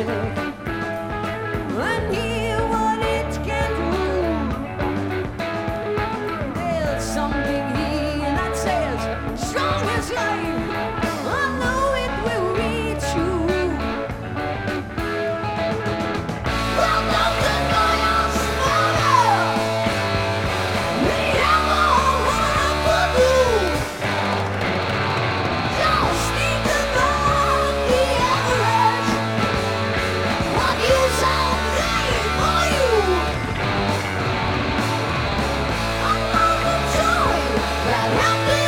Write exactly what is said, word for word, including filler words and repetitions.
music and hear what it can do. There's something here that says, strong as life, I know it will reach you. Welcome to New York City. We have all work for you. Just need to know the average. What you someday for you. I love the joy that happens.